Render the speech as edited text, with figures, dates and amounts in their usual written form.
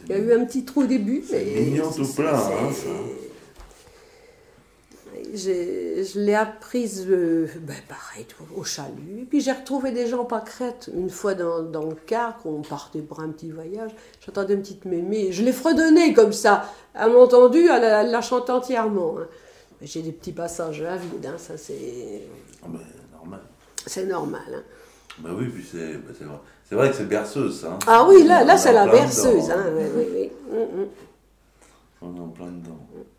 Il y a eu un petit trou au début. C'est mignon tout plein, hein, ça. Je l'ai apprise, pareil, au chalut. Et puis j'ai retrouvé des gens pas crêtes. Une fois dans le car, quand on partait pour un petit voyage, j'entendais une petite mémé. Je l'ai fredonnée comme ça. Elle m'a entendu, elle la chante entièrement. Hein. Mais j'ai des petits passages à vide, hein, ça c'est... Ah ben, normal. C'est normal. Hein. Ben oui, puis c'est vrai que c'est berceuse, ça. Hein. Ah oui, là c'est la berceuse. Hein, oui. On est en plein dedans.